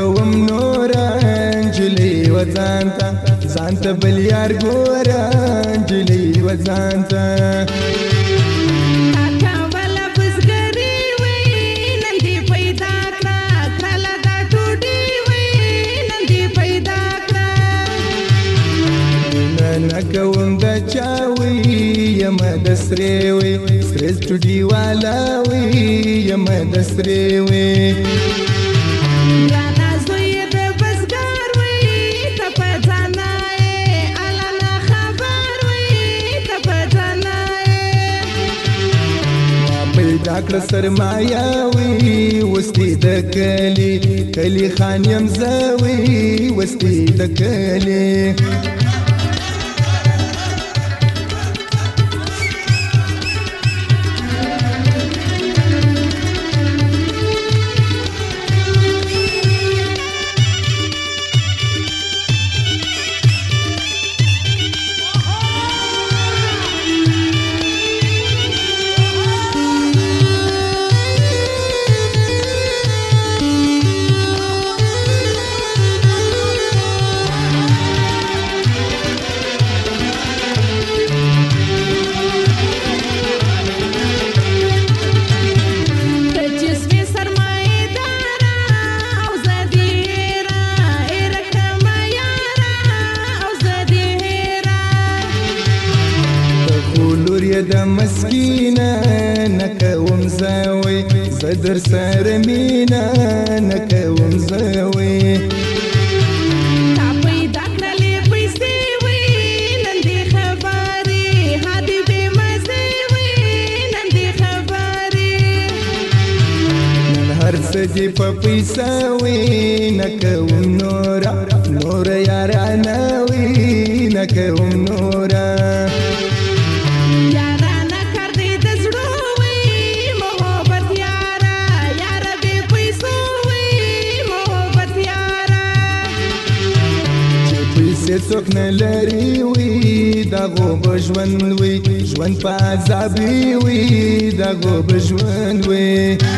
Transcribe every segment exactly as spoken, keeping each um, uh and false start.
کوم نورا انجلی و ځانته ځانته بل یار ګوره انجلی و ځانته نکوم د چاوي یم د سرې وي سرې سټوډي والا وي یم د سرې وي ګرانه زوی د بزګر وي ته په ځانه یې الله نه خبر وي ته په ځانه یې ما پیدا کړه سرمایه وي وستې د کلي کلي خان یم زه وي وستې د کلي د مسکینه نکوم زوی زدر سر مینا نکوم زوی تا پیدا کړلې پیسې وي نن دې خبرې هادي بې مزې وي نن دې خبرې نن هر څه دې په پیسه وي نکوم نورا نور یارانه وي نکوم نورا څوک نه لري وي دغو به ژوند وي ژوند په عذابي وي دغو به ژوند وي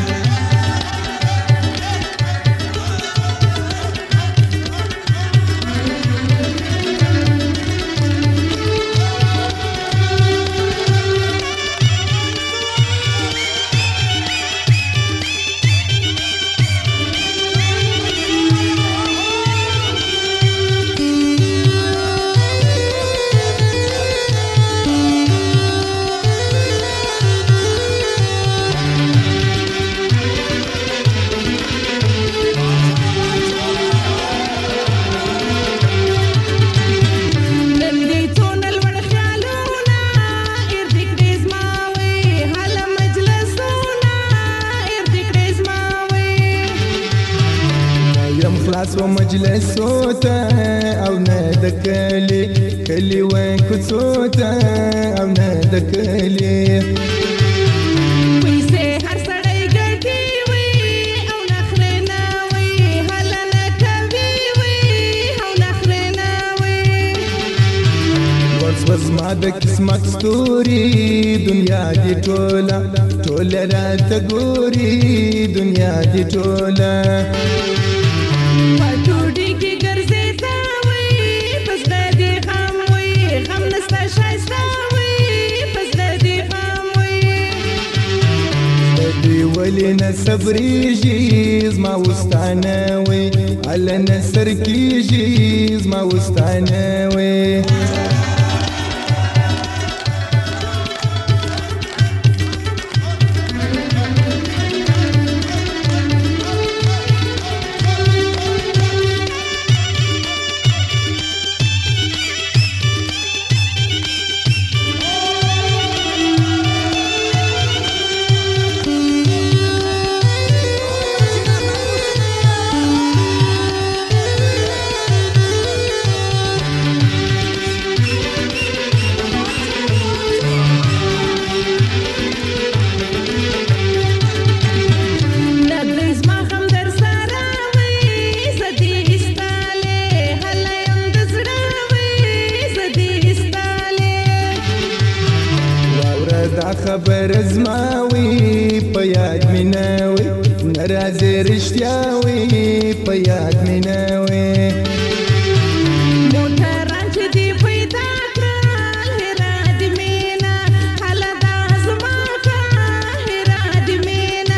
خلاص و مجلسو ته او نه د کلي کلي وای کوڅو ته او نه د کلي پیسې هر سړی ګټي وي او نخرې نه وي هله نه کوي وي او نخرې نه وي ورځ به زما د قسمت ستوري دنیا دې ټوله ټوله راته ګوري دنیا دې ټوله پټوډي کې ګرځېدا وي پس د دې غم وي غم نسته ښایسته وي پس د دې غم وي دې ولې نه صبرېږي زما وستانه وي هله نه سر کېږي زما وستانه وي خبر زما وي په یاد مې نه وي ناراضي داسې رښتیا وي په یاد مې نه وي موټران چې دې پیدا کړل هیره دې مینه هله دا زما کړه هیره دې مینه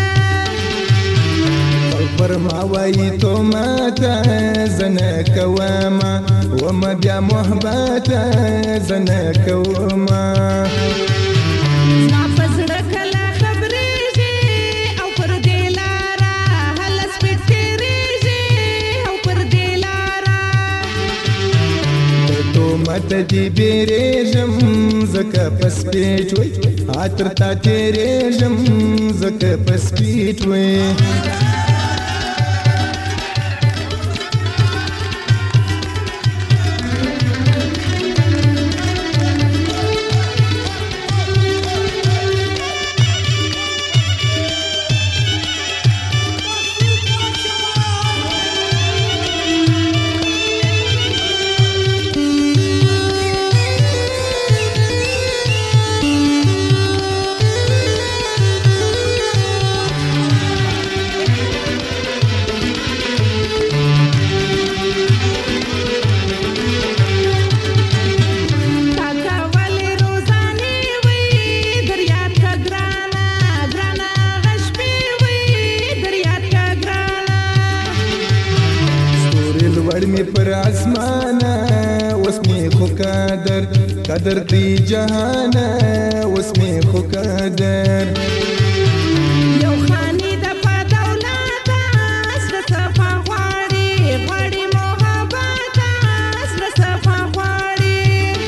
پر ما وایي تو ماته زه نه کومه ومه بیا محبته زه نه کومه زما په زړه کله خبرېږي او پر دې لاره هله سپېټ تېرېږي او پر دې لاره د تومته دې بیرېږم ځکه په سپېټ وی عطر تا تېرېږم ځکه په سپېټ وی لوړ مې پر اسمانه اوس مې خو قدر قدر دی جهانه اوس مې خو قدر یو خاني د په دولته زړه صفا غواړي غواړي محبته زړه صفا غواړي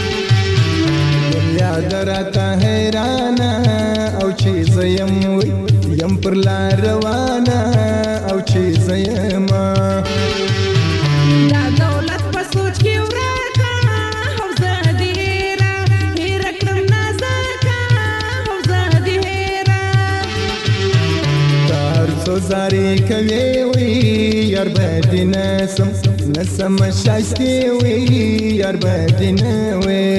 دنیا ده راته حیرانه او چې زه یم وی یم پر لار روانه او چې زه یمه دا دولت په سوچ کې ورکه حوزه دې هېره هېره کړم نازکه حوزه دې هېره دا هر څو زارې کوې وی یار به دې نسم نسم ښایستې وی یار به دې نه وی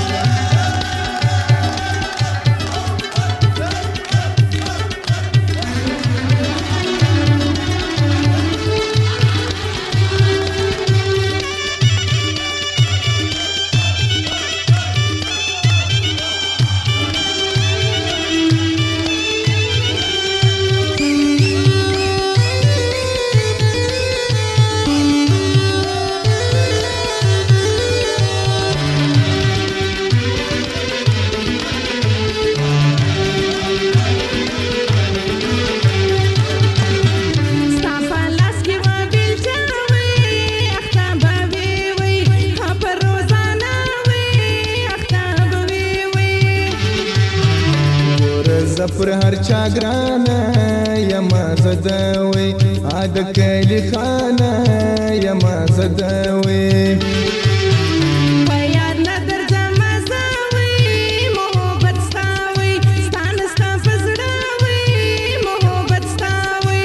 زه پر هر چا ګرانه یمه زه د وی ا د کلي خانه یمه زه د وی په یاد نه درځمه زه وی محبت ستا وی ستا نه ستا په زړه وی محبت ستا وی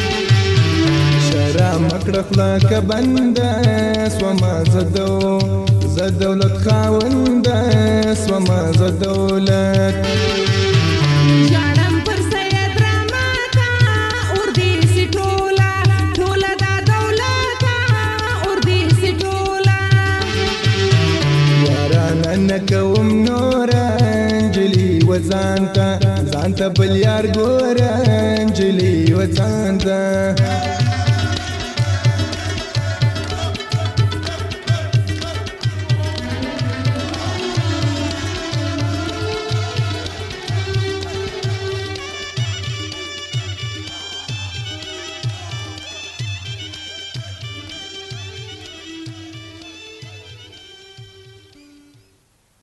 شرا مه کړه خوله که بنده سومه زه د زه دولت خاونده سومه زه دولت ژاړم پر سید رحمته اور دې سي ټوله ټوله دا دولته اور دې سي ټوله یارانه نه کوم نوره نجلۍ و ځان ته ځان ته بل یار ګوره نجلۍ و ځان ته